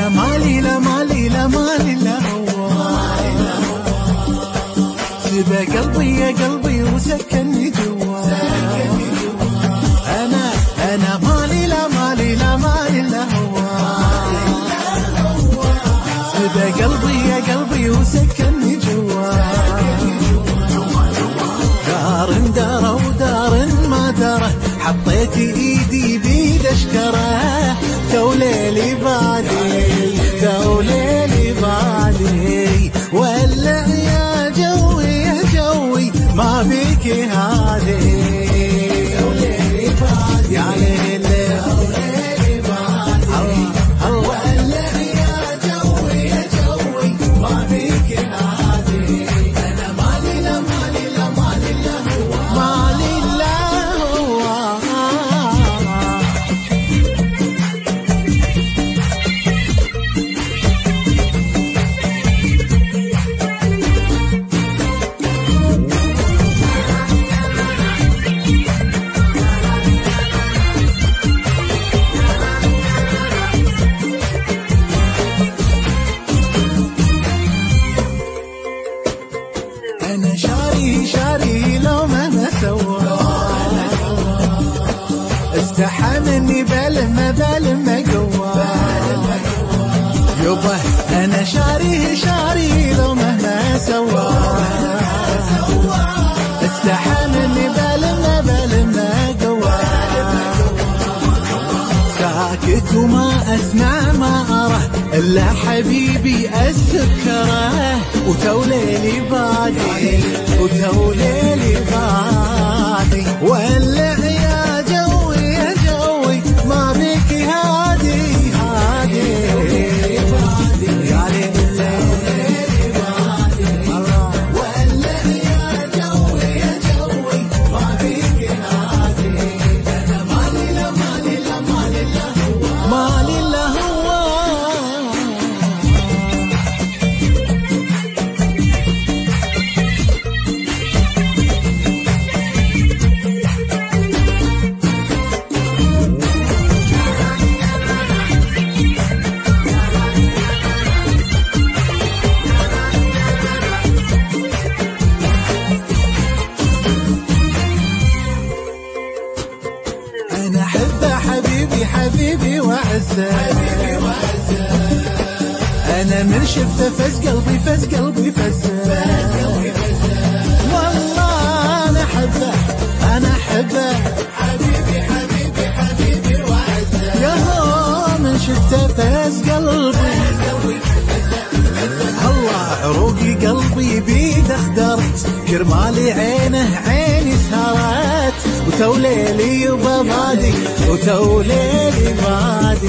أنا مالي لا مالي لا مالي لا هو سبى قلبي يا قلبي وسكنني جوا. أنا مالي لا مالي لا مالي لا هو سبى قلبي يا قلبي وسكنني جوا. دار دار ودار ما داره حطيت ايدي بيد اشكره توليلي بعدي توليلي بعدي ولع يا جوي يا جوي ما بيك هادي توليلي بعدي يا ليل توليلي بعدي ولع يا جوي يا جوي ما بيك هادي. انا مالي لا مالي لا مالي لا هو مالي لا هو. أنا شاري لو مهما سوى استحى مني بلما قوى يبا. أنا شاري لو مهما سوى استحى مني بلما قوى. ساكت وما أسمع ما أرى إلا حبيبي أذكره وتوليلي بعدي وتوليلي بعدي ولع يا جوي يا جوي ما بيك هادي هادي يا ليل ولع يا جوي يا جوي ما بيك هادي. أنا مالي لا مالي لا مالي لا هو مالي لا هو. أنا أحبه حبيبي وعزه أنا من شفته فز قلبي فزه والله أنا أحبه حبيبي وعزه يا هو من شفته فز قلبي الله عروقي قلبي بيد اخدرت كرمالي عيني سهرت وتوليلي يبا بادي وتوليلي بادي